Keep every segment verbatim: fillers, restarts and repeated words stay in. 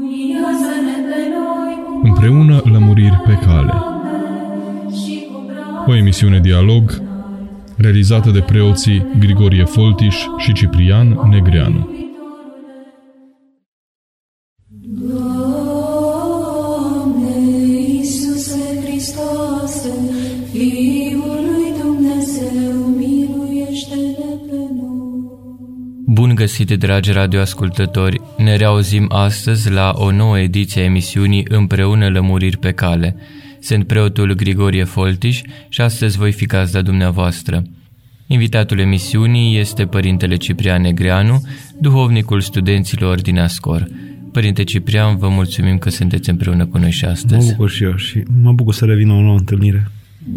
Împreună lămuriri pe cale. O emisiune dialog realizată de preoții Grigorie Foltiș și Ciprian Negreanu. Bun găsit, dragi radioascultători! Ne reauzim astăzi la o nouă ediție a emisiunii Împreună lămuriri pe cale. Sunt preotul Grigorie Foltiș și astăzi voi fi gazda dumneavoastră. Invitatul emisiunii este Părintele Ciprian Negreanu, duhovnicul studenților din Ascor. Părinte Ciprian, vă mulțumim că sunteți împreună cu noi și astăzi. Mă bucur și eu și mă bucur să revin o nouă întâlnire.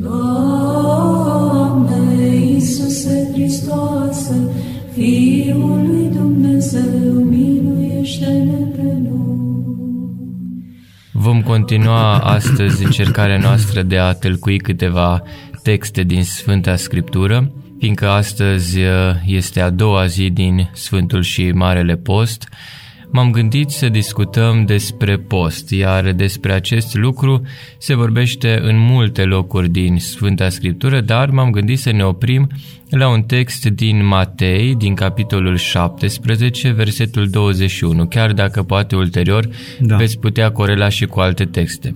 Doamne Iisuse Hristoase, Fiul lui Dumnezeu, miluiește-ne pe noi. Vom continua astăzi încercarea noastră de a tălcui câteva texte din Sfânta Scriptură, fiindcă astăzi este a doua zi din Sfântul și Marele Post. M-am gândit să discutăm despre post, iar despre acest lucru se vorbește în multe locuri din Sfânta Scriptură, dar m-am gândit să ne oprim la un text din Matei, din capitolul șaptesprezece, versetul douăzeci și unu, chiar dacă poate ulterior da. veți putea corela și cu alte texte.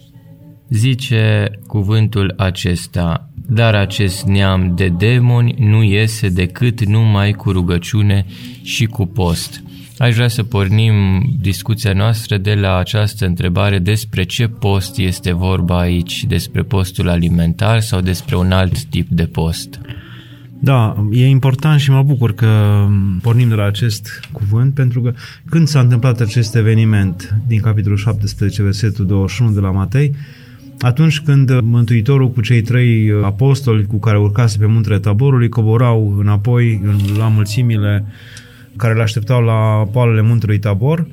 Zice cuvântul acesta: dar acest neam de demoni nu iese decât numai cu rugăciune și cu post. Aș vrea să pornim discuția noastră de la această întrebare: despre ce post este vorba aici? Despre postul alimentar sau despre un alt tip de post? Da, e important și mă bucur că pornim de la acest cuvânt, pentru că când s-a întâmplat acest eveniment din capitolul șaptesprezece, versetul douăzeci și unu de la Matei, atunci când Mântuitorul cu cei trei apostoli cu care urcase pe muntele Taborului coborau înapoi la mulțimile care le așteptau la poalele muntelui Tabor,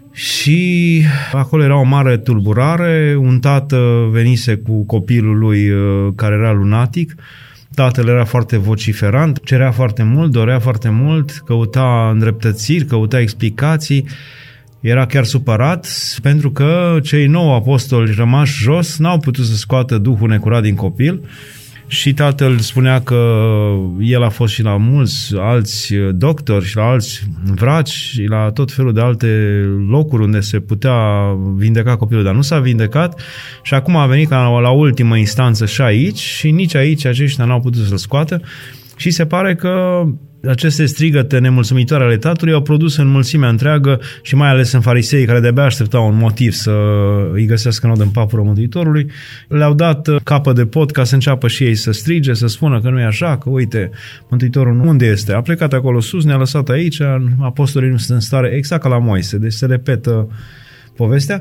și acolo era o mare tulburare. Un tată venise cu copilul lui care era lunatic. Tatăl era foarte vociferant, cerea foarte mult, dorea foarte mult, căuta îndreptățiri, căuta explicații. Era chiar supărat pentru că cei nouă apostoli rămași jos n-au putut să scoată duhul necurat din copil. Și tatăl spunea că el a fost și la mulți alți doctori și la alți vraci și la tot felul de alte locuri unde se putea vindeca copilul, dar nu s-a vindecat, și acum a venit la, la ultimă instanță și aici, și nici aici aceștia n-au putut să-l scoată. Și se pare că aceste strigăte nemulțumitoare ale tatălui au produs în mulțimea întreagă, și mai ales în farisei care de-abia așteptau un motiv să îi găsească nod în papură Mântuitorului, le-au dat capă de pod ca să înceapă și ei să strige, să spună că nu e așa, că uite, Mântuitorul unde este? A plecat acolo sus, ne-a lăsat aici, apostolii nu sunt în stare, exact ca la Moise, deci se repetă povestea.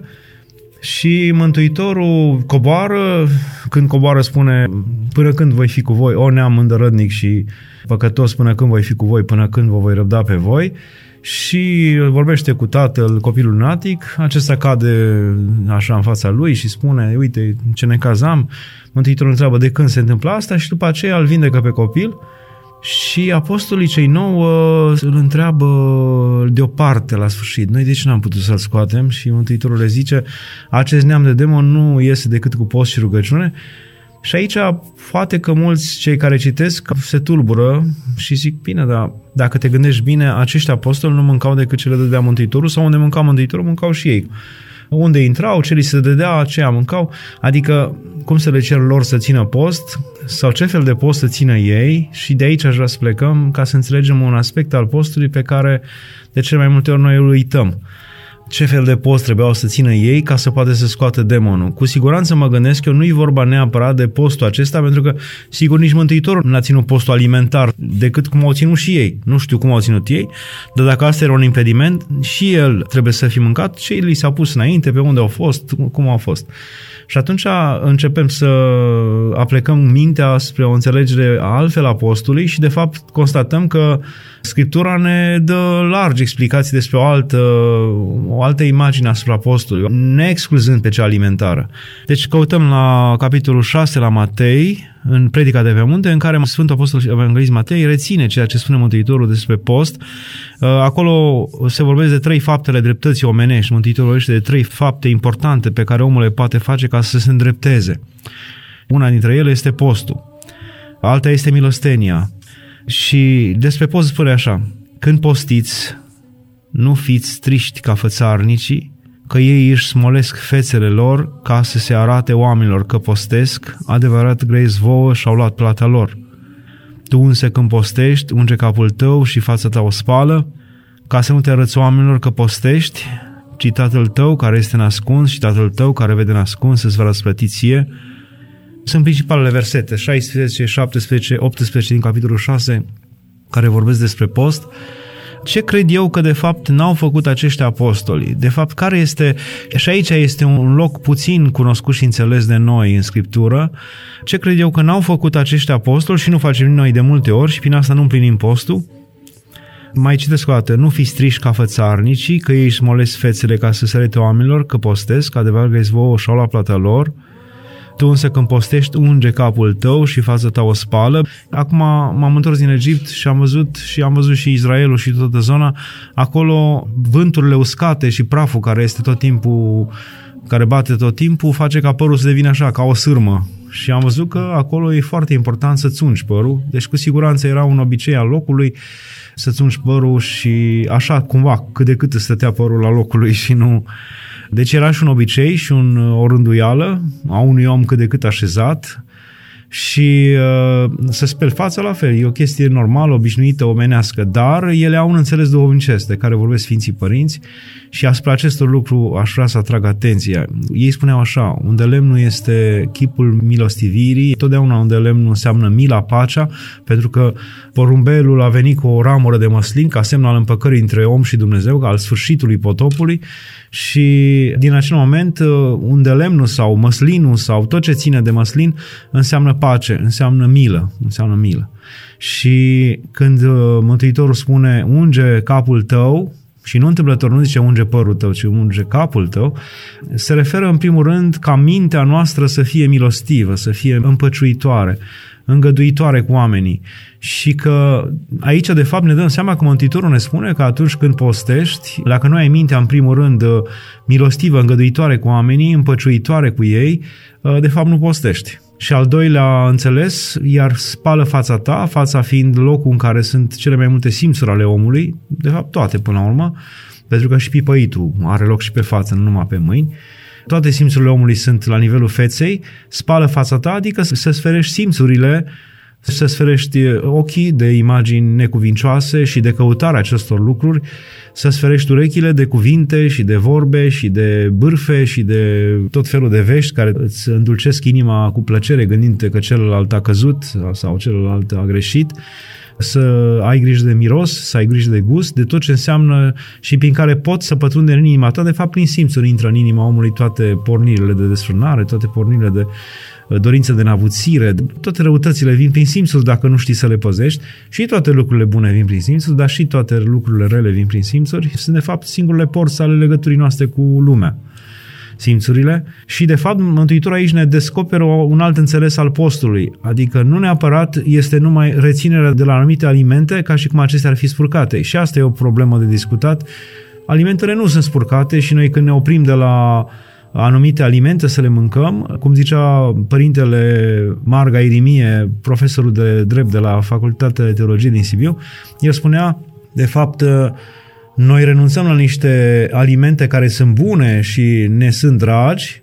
Și Mântuitorul coboară, când coboară spune: până când voi fi cu voi, o neam îndărătnic și păcătos, până când voi fi cu voi, până când vă voi răbda pe voi. Și vorbește cu tatăl, copilul lunatic, acesta cade așa în fața lui și spune: uite ce necaz am. Mântuitorul întreabă de când se întâmplă asta și după aceea îl vindecă pe copil. Și apostolii cei nouă îl întreabă deoparte la sfârșit: noi de ce n-am putut să-l scoatem? Și Mântuitorul le zice: acest neam de demon nu iese decât cu post și rugăciune. Și aici poate că mulți cei care citesc se tulbură și zic: bine, dar dacă te gândești bine, acești apostoli nu mâncau decât ce le dădea Mântuitorul, sau unde mâncau Mântuitorul, mâncau și ei. Unde intrau, ce li se dădea, aceea mâncau. Adică cum să le cer lor să țină post sau ce fel de post să țină ei? Și de aici aș vrea să plecăm ca să înțelegem un aspect al postului pe care de cele mai multe ori noi îl uităm. Ce fel de post trebuiau să țină ei ca să poată să scoată demonul? Cu siguranță mă gândesc eu, nu-i vorba neapărat de postul acesta, pentru că sigur nici Mântuitorul n-a ținut postul alimentar decât cum au ținut și ei. Nu știu cum au ținut ei, dar dacă asta era un impediment, și el trebuie să fi mâncat, ce li s-a pus înainte, pe unde au fost, cum au fost. Și atunci începem să aplecăm mintea spre o înțelegere altfel a postului și de fapt constatăm că Scriptura ne dă largi explicații despre o altă, o altă imagine asupra postului, neexcluzând pe cea alimentară. Deci căutăm la capitolul șase la Matei, în Predica de pe munte, în care Sfântul Apostol și Evanghelist Matei reține ceea ce spune Mântuitorul despre post. Acolo se vorbește de trei faptele dreptății omenești. Mântuitorul vorbește de trei fapte importante pe care omul le poate face ca să se îndrepteze. Una dintre ele este postul, alta este milostenia. Și despre post spune așa: când postiți, nu fiți triști ca fățarnicii, că ei își smolesc fețele lor ca să se arate oamenilor că postesc, adevărat grezi vouă și-au luat plata lor. Tu însă când postești, unge capul tău și fața ta o spală, ca să nu te arăți oamenilor că postești, ci Tatăl tău care este nascuns și Tatăl tău care vede nascuns îți va răsplăti ție. Sunt principalele versete, șaisprezece, șaptesprezece, optsprezece din capitolul șase, care vorbesc despre post. Ce cred eu că de fapt n-au făcut acești apostoli? De fapt, care este, și aici este un loc puțin cunoscut și înțeles de noi în Scriptură, ce cred eu că n-au făcut acești apostoli și nu facem noi de multe ori și prin asta nu împlinim postul? Mai citesc o dată: nu fiți triști ca fățarnicii, că ei își smolesc fețele ca să se arate oamenilor că postesc, adevărat că vouă și-au luat plata lor. Tu însă când postești, unge capul tău și fața ta o spală. Acum m-am întors din Egipt și am văzut și am văzut și Israelul și toată zona. Acolo vânturile uscate și praful care este tot timpul, care bate tot timpul, face ca părul să devină așa, ca o sârmă. Și am văzut că acolo e foarte important să-ți ungi părul. Deci cu siguranță era un obicei al locului să-ți ungi părul și așa cumva cât de cât îți stătea părul la locul lui și nu... Deci era și un obicei și un, o rânduială a unui om cât de cât așezat și uh, să speli fața la fel. E o chestie normală, obișnuită, omenească, dar ele au un înțeles duhovnicesc de care vorbesc Sfinții Părinți și asupra acestor lucruri aș vrea să atrag atenția. Ei spuneau așa: unde lemnul este chipul milostivirii, totdeauna unde lemnul înseamnă mila, pacea, pentru că porumbelul a venit cu o ramură de măslin ca semn al împăcării între om și Dumnezeu, al sfârșitului potopului, și din acel moment unde lemnul sau măslinul sau tot ce ține de măslin înseamnă pace, înseamnă milă, înseamnă milă. Și când Mântuitorul spune unge capul tău, și nu întâmplător nu zice unge părul tău, ci unge capul tău, se referă în primul rând ca mintea noastră să fie milostivă, să fie împăciuitoare, îngăduitoare cu oamenii. Și că aici de fapt ne dăm seama că Mântuitorul ne spune că atunci când postești, dacă nu ai mintea în primul rând milostivă, îngăduitoare cu oamenii, împăciuitoare cu ei, de fapt nu postești. Și al doilea înțeles, iar spală fața ta, fața fiind locul în care sunt cele mai multe simțuri ale omului, de fapt toate până la urmă, pentru că și pipăitul are loc și pe față, nu numai pe mâini. Toate simțurile omului sunt la nivelul feței, spală fața ta, adică să-ți ferești simțurile, să-ți ferești ochii de imagini necuvincioase și de căutarea acestor lucruri, să-ți ferești urechile de cuvinte și de vorbe și de bârfe și de tot felul de vești care îți îndulcesc inima cu plăcere gândindu-te că celălalt a căzut sau celălalt a greșit, să ai grijă de miros, să ai grijă de gust, de tot ce înseamnă și prin care pot să pătrunde în inima ta. De fapt, prin simțuri intră în inima omului toate pornirile de desfrânare, toate pornirile de dorință de navuțire, toate răutățile vin prin simțuri dacă nu știi să le păzești, și toate lucrurile bune vin prin simțuri, dar și toate lucrurile rele vin prin simțuri. Sunt de fapt singurele porți ale legăturii noastre cu lumea, simțurile. Și de fapt Mântuitorul aici ne descoperă un alt înțeles al postului, adică nu neapărat este numai reținerea de la anumite alimente ca și cum acestea ar fi spurcate, și asta e o problemă de discutat. Alimentele nu sunt spurcate și noi când ne oprim de la anumite alimente să le mâncăm, cum zicea părintele Marga Irimie, profesorul de drept de la Facultatea de Teologie din Sibiu, el spunea, de fapt, noi renunțăm la niște alimente care sunt bune și ne sunt dragi,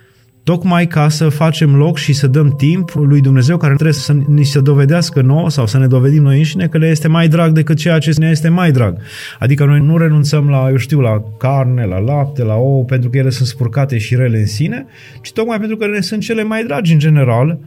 tocmai ca să facem loc și să dăm timp lui Dumnezeu, care trebuie să ni se dovedească nouă sau să ne dovedim noi înșine că le este mai drag decât ceea ce ne este mai drag. Adică noi nu renunțăm la, eu știu, la carne, la lapte, la ouă, pentru că ele sunt spurcate și rele în sine, ci tocmai pentru că ne sunt cele mai dragi în general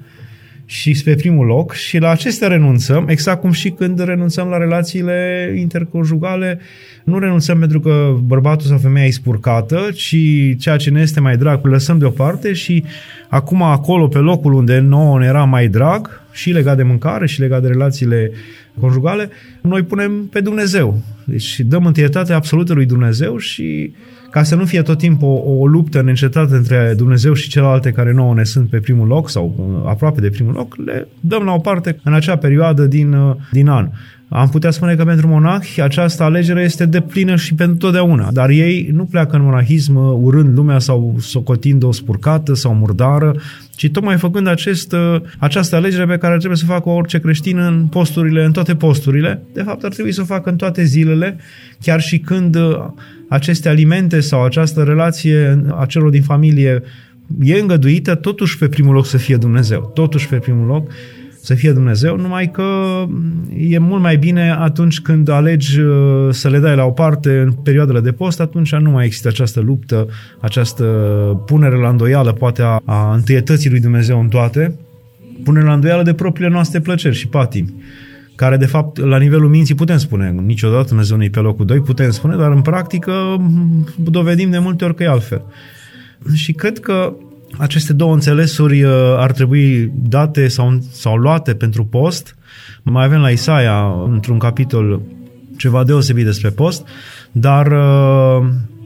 și pe primul loc, și la acestea renunțăm, exact cum și când renunțăm la relațiile interconjugale, nu renunțăm pentru că bărbatul sau femeia e spurcată, ci ceea ce ne este mai drag lăsăm deoparte și acum acolo pe locul unde nouă ne era mai drag și legat de mâncare și legat de relațiile conjugale, noi punem pe Dumnezeu. Deci dăm întâietate absolută lui Dumnezeu și ca să nu fie tot timpul o, o luptă neîncetată între Dumnezeu și celelalte care nouă ne sunt pe primul loc sau aproape de primul loc, le dăm la o parte în acea perioadă din, din an. Am putea spune că pentru monahi această alegere este deplină și pentru totdeauna, dar ei nu pleacă în monahism urând lumea sau socotind o spurcată sau murdară, ci tocmai făcând acest, această alegere pe care trebuie să facă orice creștin în posturile, în toate posturile. De fapt, ar trebui să o facă în toate zilele, chiar și când aceste alimente sau această relație a celor din familie e îngăduită, totuși pe primul loc să fie Dumnezeu. Totuși pe primul loc să fie Dumnezeu, numai că e mult mai bine atunci când alegi să le dai la o parte în perioadele de post, atunci nu mai există această luptă, această punere la îndoială, poate a, a întâietății lui Dumnezeu în toate, punere la îndoială de propriile noastre plăceri și patimi, care de fapt la nivelul minții putem spune, niciodată Dumnezeu nu e pe locul doi, putem spune, dar în practică dovedim de multe ori că e altfel. Și cred că aceste două înțelesuri ar trebui date sau, sau luate pentru post. Mai avem la Isaia, într-un capitol, ceva deosebit despre post, dar uh,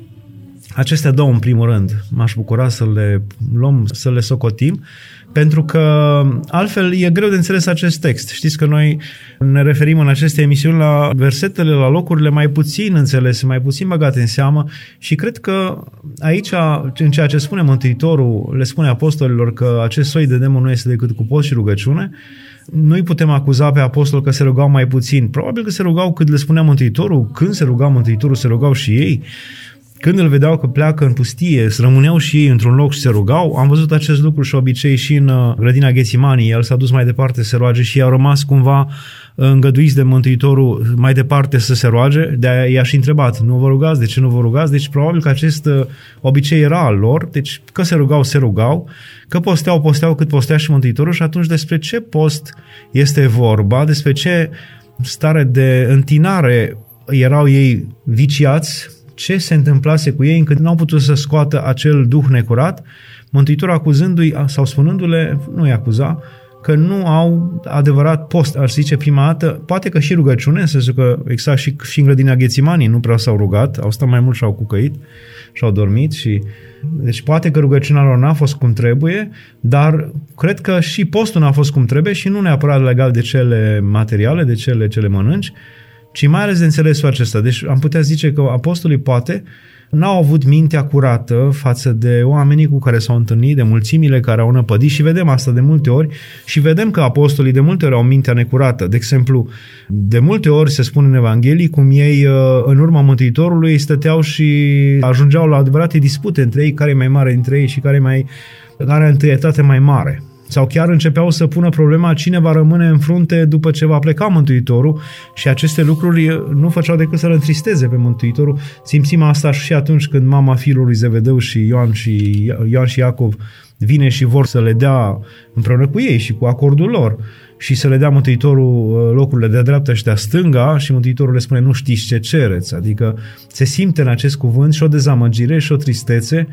acestea două, în primul rând, m-aș bucura să le luăm, să le socotim, pentru că altfel e greu de înțeles acest text. Știți că noi ne referim în aceste emisiuni la versetele, la locurile mai puțin înțelese, mai puțin băgate în seamă și cred că aici, în ceea ce spune Mântuitorul, le spune apostolilor că acest soi de demon nu este decât cu post și rugăciune, nu-i putem acuza pe apostol că se rugau mai puțin. Probabil că se rugau cât le spunea Mântuitorul, când se rugau Mântuitorul, se rugau și ei. Când îl vedeau că pleacă în pustie, să rămâneau și ei într-un loc și se rugau. Am văzut acest lucru și obicei și în grădina Ghețimanii. El s-a dus mai departe să se roage și ei au rămas cumva îngăduiți de Mântuitorul mai departe să se roage. De-aia i-a și întrebat, nu vă rugați? De ce nu vă rugați? Deci probabil că acest obicei era al lor. Deci că se rugau, se rugau. Că posteau, posteau cât postea și Mântuitorul. Și atunci despre ce post este vorba? Despre ce stare de întinare erau ei viciați? Ce se întâmplase cu ei încât n-au putut să scoată acel duh necurat, Mântuitorul acuzându-i sau spunându-le, nu i acuza, că nu au adevărat post, ar zice prima dată, poate că și rugăciune, în sensul că exact și, și în grădina Ghețimanii nu prea s-au rugat, au stat mai mult și au cucăit și au dormit și deci poate că rugăciunea lor n-a fost cum trebuie, dar cred că și postul n-a fost cum trebuie și nu neapărat legat de cele materiale, de cele ce le mănânci, ci mai ales de înțelesul acesta. Deci am putea zice că apostolii poate n-au avut mintea curată față de oamenii cu care s-au întâlnit, de mulțimile care au năpădit și vedem asta de multe ori și vedem că apostolii de multe ori au mintea necurată. De exemplu, de multe ori se spune în Evanghelii cum ei în urma Mântuitorului stăteau și ajungeau la adevărate dispute între ei, care e mai mare dintre ei și care, mai, care are întâietate mai mare. Sau chiar începeau să pună problema cine va rămâne în frunte după ce va pleca Mântuitorul și aceste lucruri nu făceau decât să-l întristeze pe Mântuitorul. Simțim asta și atunci când mama fiului Zevedeu și Ioan și, Ioan și Iacov vine și vor să le dea împreună cu ei și cu acordul lor și să le dea Mântuitorul locurile de-a dreapta și de-a stânga și Mântuitorul le spune nu știți ce cereți. Adică se simte în acest cuvânt și o dezamăgire și o tristețe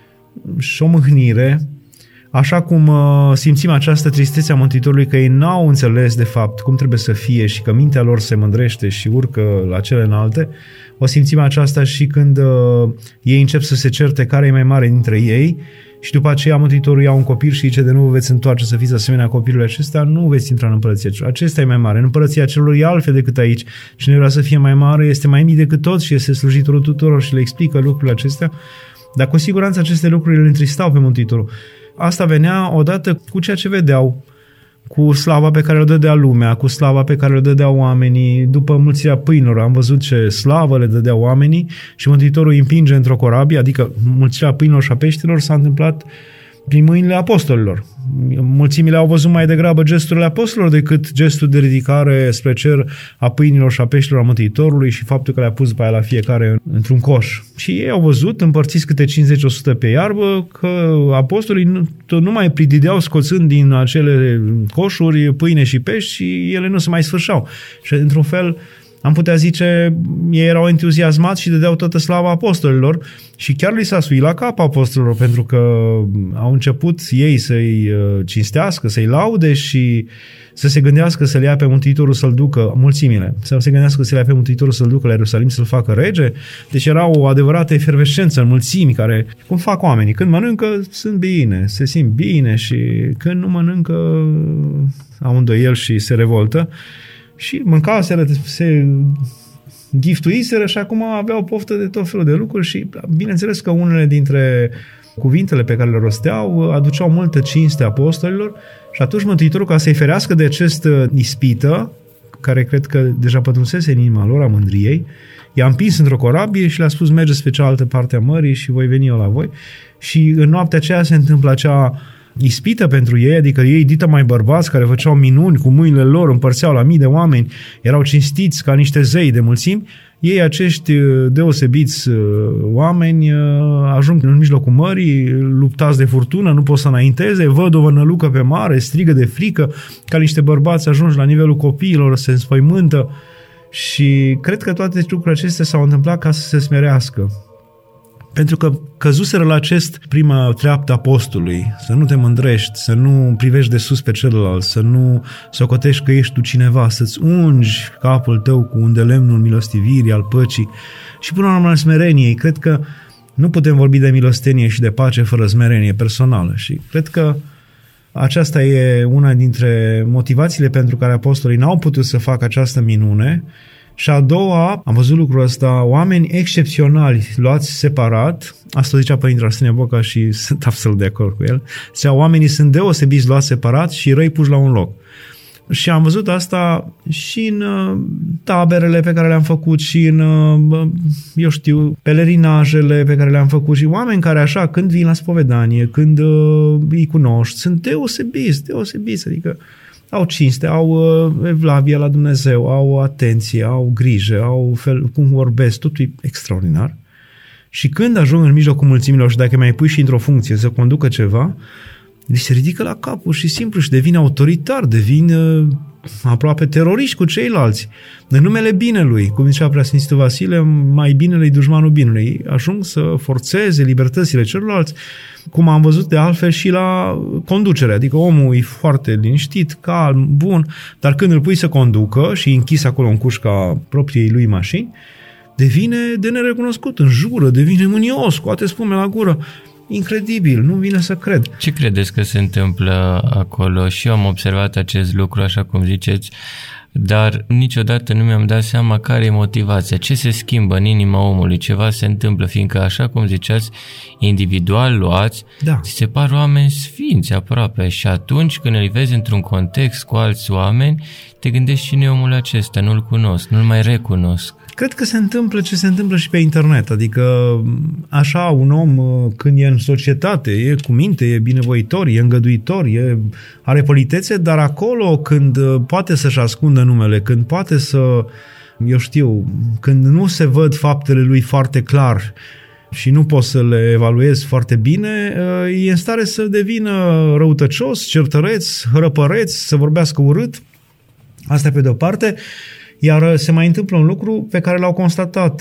și o mâhnire. Așa cum uh, simțim această tristețe a Mântuitorului că ei n-au înțeles de fapt cum trebuie să fie și că mintea lor se mândrește și urcă la cele înalte, o simțim aceasta și când uh, ei încep să se certe care e mai mare dintre ei și după aceea Mântuitorul ia un copil și zice de nu vă veți întoarce să fiți asemenea copilului acesta, nu veți intra în împărăția celor. Acesta e mai mare. În împărăția celor e altfel decât aici. Cine vrea să fie mai mare este mai mic decât toți și este slujitorul tuturor și le explică lucrurile acestea, dar cu siguranță aceste lucruri îl întristau pe Mântuitorul. Asta venea odată cu ceea ce vedeau, cu slava pe care o dădea lumea, cu slava pe care o dădeau oamenii, după mulțirea pâinilor. Am văzut ce slavă le dădeau oamenii și Mântuitorul îi împinge într-o corabie, adică mulțirea pâinilor și a peștilor s-a întâmplat prin mâinile apostolilor. Mulțimile au văzut mai degrabă gesturile apostolilor decât gestul de ridicare spre cer a pâinilor și a peștilor a Mântuitorului și faptul că le-a pus pe aia la fiecare într-un coș. Și ei au văzut, împărțiți câte cincizeci la sută pe iarbă, că apostolii nu, nu mai pridideau scoțând din acele coșuri pâine și pești și ele nu se mai sfârșeau. Și într-un fel am putea zice, ei erau entuziasmați și dădeau toată slava apostolilor și chiar li s-a suit la cap apostolilor, pentru că au început ei să-i cinstească, să-i laude și să se gândească să-l ia pe Mântuitorul să-l ducă, mulțimile, să se gândească să-l ia pe Mântuitorul să-l ducă la Ierusalim să-l facă rege. Deci era o adevărată efervescență în mulțimi care, cum fac oamenii, când mănâncă sunt bine, se simt bine și când nu mănâncă au îndoieli și se revoltă. Și mâncaseră, se giftuiseră și acum aveau poftă de tot felul de lucruri și bineînțeles că unele dintre cuvintele pe care le rosteau aduceau multă cinste apostolilor și atunci Mântuitorul, ca să-i ferească de acest ispită, care cred că deja pătrunsese în inima lor a mândriei, i-a împins într-o corabie și le-a spus mergeți pe cealaltă parte a mării și voi veni eu la voi. Și în noaptea aceea se întâmplă acea ispită pentru ei, adică ei, dită mai bărbați care făceau minuni cu mâinile lor, împărțeau la mii de oameni, erau cinstiți ca niște zei de mulțimi, ei, acești deosebiți oameni, ajung în mijlocul mării, luptați de furtună, nu pot să înainteze, văd o vănălucă pe mare, strigă de frică, ca niște bărbați ajungi la nivelul copiilor, se înspăimântă și cred că toate lucrurile acestea s-au întâmplat ca să se smerească. Pentru că căzuseră la acest prima treaptă apostolului, să nu te mândrești, să nu privești de sus pe celălalt, să nu socotești că ești tu cineva, să-ți ungi capul tău cu un de lemnul milostivirii, al păcii și până la urmă al smereniei. Cred că nu putem vorbi de milostenie și de pace fără smerenie personală și cred că aceasta e una dintre motivațiile pentru care apostolii n-au putut să facă această minune. Și a doua, am văzut lucrul ăsta, oameni excepționali luați separat, asta zicea Părintele Arsenie Boca și sunt absolut de acord cu el, zicea, oamenii sunt deosebiți luați separat și răi puși la un loc. Și am văzut asta și în taberele pe care le-am făcut și în, eu știu, pelerinajele pe care le-am făcut și oameni care așa, când vin la spovedanie, când îi cunoști, sunt deosebiți, deosebiți, adică au cinste, au evlavie la Dumnezeu, au atenție, au grijă, au fel cum vorbesc, totul e extraordinar. Și când ajung în mijlocul mulțimilor și dacă mai pui și într-o funcție să conducă ceva, li se ridică la capul și simplu și devin autoritar, devin uh, aproape teroriști cu ceilalți. În numele binelui, cum zicea Preasfințitul Vasile, mai binele-i dușmanul binelui. Ajung să forțeze libertățile celorlalți, cum am văzut de altfel și la conducere. Adică omul e foarte liniștit, calm, bun, dar când îl pui să conducă și închis acolo în cușca propriei lui mașini, devine de nerecunoscut, înjură, devine mânios, scoate spume la gură. Incredibil, nu vine să cred. Ce credeți că se întâmplă acolo? Și eu am observat acest lucru, așa cum ziceți, dar niciodată nu mi-am dat seama care e motivația, ce se schimbă în inima omului, ceva se întâmplă, fiindcă, așa cum ziceați, individual luați, da. ți se par oameni sfinți aproape și atunci când îl vezi într-un context cu alți oameni, te gândești cine e omul acesta, nu-l cunosc, nu-l mai recunosc. Cred că se întâmplă ce se întâmplă și pe internet, adică așa un om când e în societate, e cu minte, e binevoitor, e îngăduitor, e, are politețe, dar acolo când poate să-și ascundă numele, când poate să, eu știu, când nu se văd faptele lui foarte clar și nu poți să le evaluezi foarte bine, e în stare să devină răutăcios, certăreț, hărăpăreț, să vorbească urât, asta pe de-o parte. Iar se mai întâmplă un lucru pe care l-au constatat.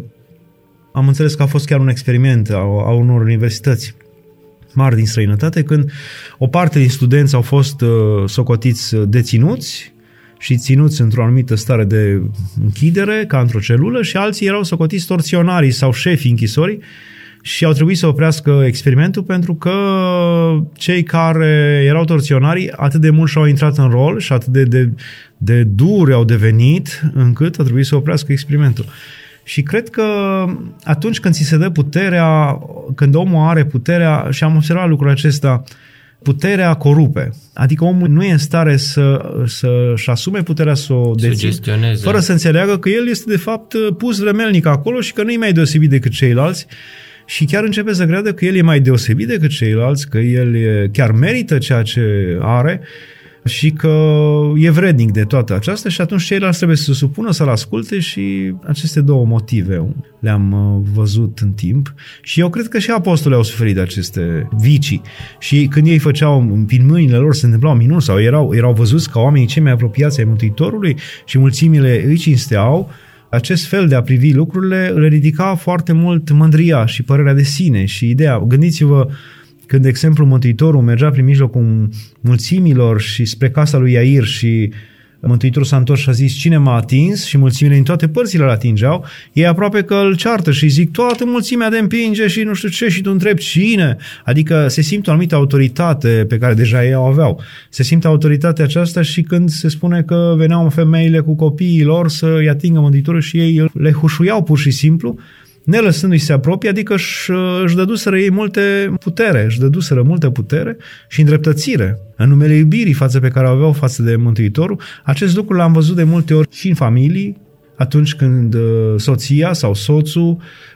Am înțeles că a fost chiar un experiment a unor universități mari din străinătate, când o parte din studenți au fost socotiți deținuți și ținuți într-o anumită stare de închidere, ca într-o celulă, și alții erau socotiți torționarii sau șefii închisorii și au trebuit să oprească experimentul pentru că cei care erau torționarii atât de mult și-au intrat în rol și atât de, de, de duri au devenit încât a trebuit să oprească experimentul. Și cred că atunci când ți se dă puterea, când omul are puterea, și am observat lucrul acesta, puterea corupe. Adică omul nu e în stare să, să-și asume puterea să o dețină, fără să înțeleagă că el este de fapt pus vremelnic acolo și că nu e mai deosebit decât ceilalți. Și chiar începe să creadă că el e mai deosebit decât ceilalți, că el chiar merită ceea ce are și că e vrednic de toată aceasta și atunci ceilalți trebuie să se supună, să-l asculte și aceste două motive le-am văzut în timp și eu cred că și apostolii au suferit de aceste vicii și când ei făceau, prin mâinile lor se întâmplau minuni sau erau, erau văzuți ca oamenii cei mai apropiați ai Mântuitorului și mulțimile îi cinsteau, acest fel de a privi lucrurile le ridica foarte mult mândria și părerea de sine și ideea. Gândiți-vă când, de exemplu, Mântuitorul mergea prin mijlocul mulțimilor și spre casa lui Iair și Mântuitorul s-a întors și a zis cine m-a atins și mulțimile din toate părțile îl atingeau, ei aproape că îl ceartă și zic toată mulțimea te împinge și nu știu ce și tu întrebi cine, adică se simte o anumită autoritate pe care deja ei o aveau. Se simte autoritatea aceasta și când se spune că veneau femeile cu copiii lor să-i atingă Mântuitorul și ei le hușuiau pur și simplu, nelăsându-i se apropie, adică își, își dăduseră ei multe putere, își dăduseră multă putere și îndreptățire în numele iubirii față pe care o aveau față de Mântuitorul. Acest lucru l-am văzut de multe ori și în familii, atunci când soția sau soțul,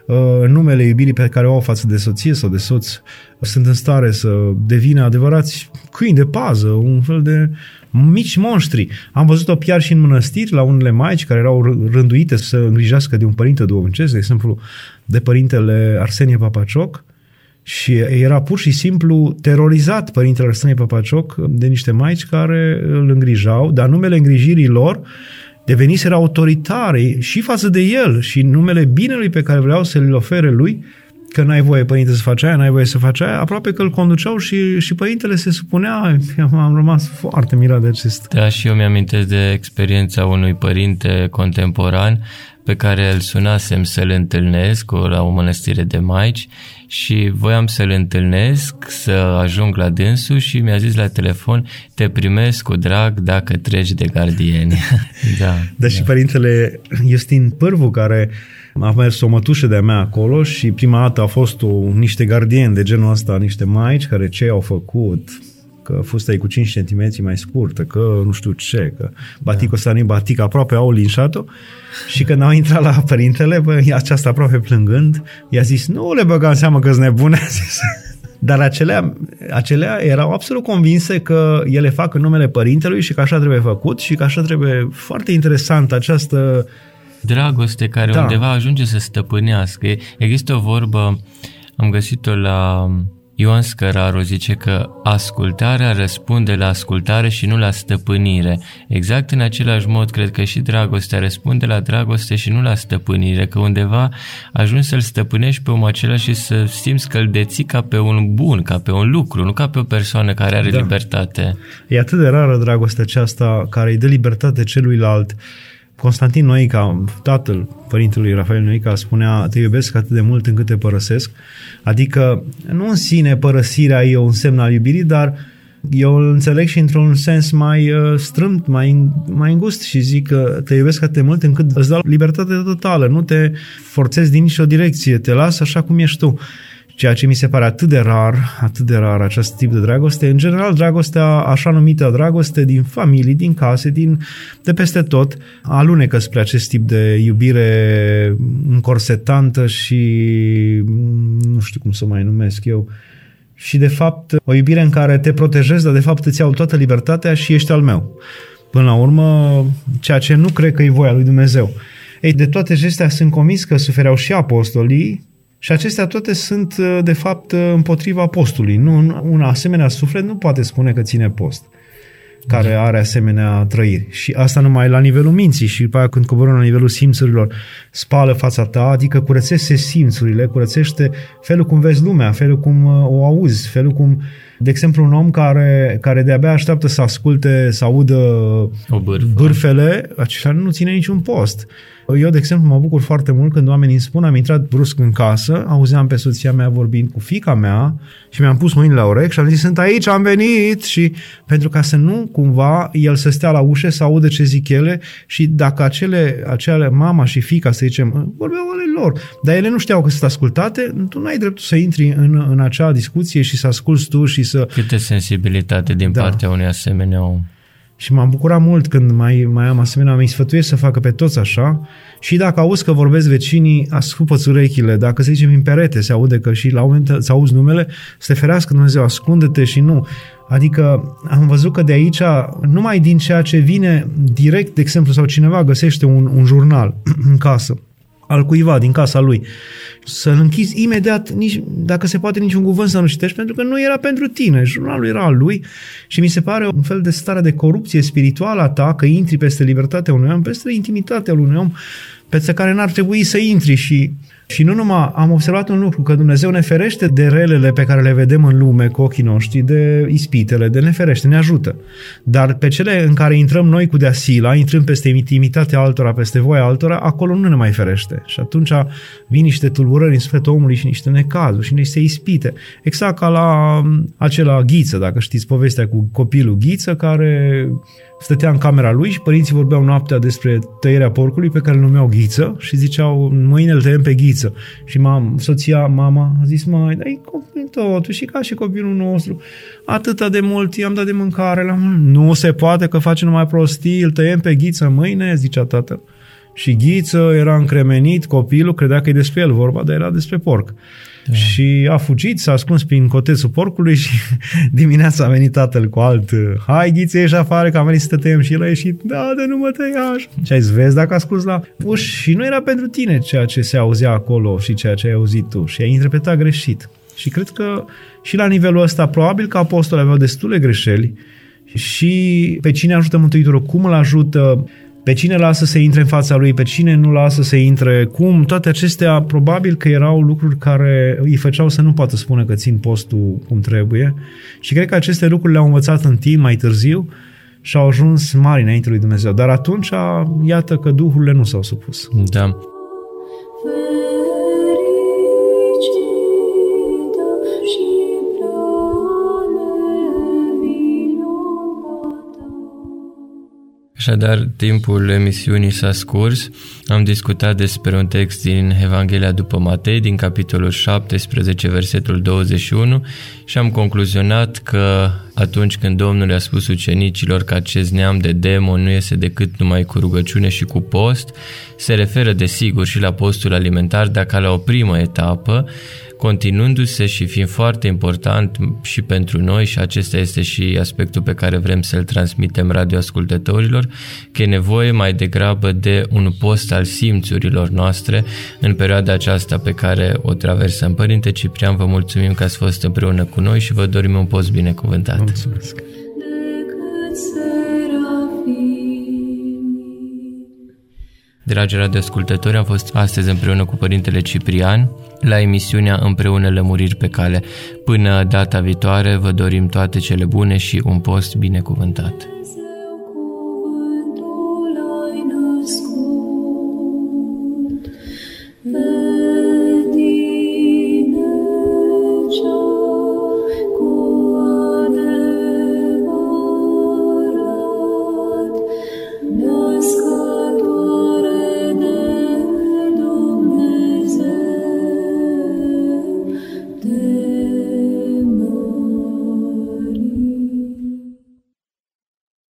în numele iubirii pe care o au față de soție sau de soț, sunt în stare să devină adevărați câini de pază, un fel de mici monștri. Am văzut-o chiar și în mănăstiri, la unele maici care erau rânduite să îngrijească de un părinte duhovnicesc, de exemplu de părintele Arsenie Papacioc, și era pur și simplu terorizat părintele Arsenie Papacioc de niște maici care îl îngrijau, dar numele îngrijirii lor deveniseră autoritare și față de el și în numele binelui pe care vreau să-l ofere lui, că n-ai voie, părinte, să faci aia, n-ai voie să faci aia, aproape că îl conduceau și, și părintele se supunea. Am rămas foarte mirat de acest. Da, și eu mi-amintesc de experiența unui părinte contemporan pe care îl sunasem să-l întâlnesc la o mănăstire de maici și voiam să-l întâlnesc, să ajung la dânsul și mi-a zis la telefon, te primesc cu drag dacă treci de gardieni. da, Dar da. și părintele Iustin Pârvu, care a mers o mătușă de-a mea acolo și prima dată a fost o, niște gardieni de genul ăsta, niște maici care ce au făcut, că fusta e cu cinci centimetri mai scurtă, că nu știu ce, că baticul ăsta nu-i batic, aproape au linșat-o și când au intrat la părintele, bă, aceasta aproape plângând, i-a zis, nu le băga în seamă că-s nebune, a zis. Dar acelea, acelea erau absolut convinse că ele fac în numele părintelui și că așa trebuie făcut și că așa trebuie, foarte interesant această dragoste care da. undeva ajunge să stăpânească. Există o vorbă, am găsit-o la Ioan Scăraru, zice că ascultarea răspunde la ascultare și nu la stăpânire. Exact în același mod, cred că și dragostea răspunde la dragoste și nu la stăpânire, că undeva ajungi să-l stăpânești pe omul acela și să simți că îl deții ca pe un bun, ca pe un lucru, nu ca pe o persoană care are da. libertate. E atât de rară dragostea aceasta care îi dă libertate celuilalt. Constantin Noica, tatăl părintelui Rafael Noica, spunea, te iubesc atât de mult încât te părăsesc, adică nu în sine părăsirea e un semn al iubirii, dar eu îl înțeleg și într-un sens mai strâmt, mai, mai îngust și zic că te iubesc atât de mult încât îți dau libertate totală, nu te forțezi din nicio direcție, te las așa cum ești tu. Ceea ce mi se pare atât de rar, atât de rar acest tip de dragoste. În general, dragostea, așa numită dragoste din familii, din case, din, de peste tot, alunecă spre acest tip de iubire încorsetantă și nu știu cum să mai numesc eu. Și de fapt, o iubire în care te protejezi, dar de fapt îți iau toată libertatea și ești al meu. Până la urmă, ceea ce nu cred că e voia lui Dumnezeu. Ei, de toate acestea sunt convins că sufereau și apostolii, și acestea toate sunt, de fapt, împotriva postului. Nu, un asemenea suflet nu poate spune că ține post, care are asemenea trăiri. Și asta numai la nivelul minții și după aia când coborăm la nivelul simțurilor, spală fața ta, adică curățește simțurile, curățește felul cum vezi lumea, felul cum o auzi, felul cum, de exemplu, un om care, care de-abia așteaptă să asculte, să audă o bârfă. bârfele, acela nu ține niciun post. Eu, de exemplu, mă bucur foarte mult când oamenii îmi spun, am intrat brusc în casă, auzeam pe soția mea vorbind cu fiica mea și mi-am pus mâinile la urechi și am zis, sunt aici, am venit, și pentru ca să nu cumva el să stea la ușă, să audă ce zic ele și dacă acele, acele mama și fiica, să zicem, vorbeau ale lor, dar ele nu știau că sunt ascultate, tu nu ai dreptul să intri în, în acea discuție și să asculți tu și să... Câtă sensibilitate din da. partea unui asemenea om. Și m-am bucurat mult când mai, mai am asemenea, mi-i sfătuiesc să facă pe toți așa și dacă auzi că vorbesc vecinii, ascultă-ți urechile, dacă se zice în perete, se aude că și la un moment să auzi numele, să te ferească Dumnezeu, ascunde-te și nu. Adică am văzut că de aici, numai din ceea ce vine direct, de exemplu, sau cineva găsește un, un jurnal în casă, al cuiva, din casa lui, să-l închizi imediat, nici, dacă se poate niciun cuvânt să nu citești, pentru că nu era pentru tine, jurnalul era al lui și mi se pare un fel de stare de corupție spirituală a ta, că intri peste libertatea unui om, peste intimitatea unui om, peste care n-ar trebui să intri și Și nu numai, am observat un lucru, că Dumnezeu ne ferește de relele pe care le vedem în lume cu ochii noștri, de ispitele, de ne ferește, ne ajută. Dar pe cele în care intrăm noi cu de-asila, intrăm peste intimitatea altora, peste voia altora, acolo nu ne mai ferește. Și atunci vin niște tulburări în sufletul omului și niște necazuri și niște ispite. Exact ca la acela Ghiță, dacă știți povestea cu copilul Ghiță, care stătea în camera lui și părinții vorbeau noaptea despre tăierea porcului pe care îl numeau Ghiță și ziceau, mâine îl tăiem pe Ghiță. Și mam, soția, mama, a zis, mai, dai copil totul și ca și copilul nostru, atâta de mult i-am dat de mâncare, la nu se poate că face numai prostii, îl tăiem pe Ghiță mâine, zicea tatăl. Și Ghiță era încremenit, copilul credea că e despre el vorba, dar era despre porc. Da. Și a fugit, s-a ascuns prin cotețul porcului și dimineața a venit tatăl cu alt, hai Ghiță, ieși afară că am venit să te tăiem, și el a ieșit, da, de nu mă tăia. Și ai zis, vezi dacă asculți la uși, și nu era pentru tine ceea ce se auzea acolo și ceea ce ai auzit tu și ai interpretat greșit. Și cred că și la nivelul ăsta probabil că apostolii aveau destule greșeli și pe cine ajută Mântuitorul, cum îl ajută, pe cine lasă să intre în fața lui, pe cine nu lasă să intre, cum, toate acestea probabil că erau lucruri care îi făceau să nu poată spune că țin postul cum trebuie și cred că aceste lucruri le-au învățat în timp mai târziu și au ajuns mari înainte lui Dumnezeu, dar atunci iată că duhurile nu s-au supus. Da. Așadar, timpul emisiunii s-a scurs. Am discutat despre un text din Evanghelia după Matei, din capitolul șaptesprezece, versetul douăzeci și unu, și am concluzionat că atunci când Domnul i-a spus ucenicilor că acest neam de demon nu iese decât numai cu rugăciune și cu post, se referă desigur și la postul alimentar, dar ca la o primă etapă, continuându-se și fiind foarte important și pentru noi, și acesta este și aspectul pe care vrem să-l transmitem radioascultătorilor, că e nevoie mai degrabă de un post al simțurilor noastre în perioada aceasta pe care o traversăm. Părinte Ciprian, vă mulțumim că ați fost împreună cu noi și vă dorim un post binecuvântat. Mulțumesc! Dragi radioascultători, am fost astăzi împreună cu Părintele Ciprian la emisiunea Împreună Lămuriri pe Cale. Până data viitoare, vă dorim toate cele bune și un post binecuvântat.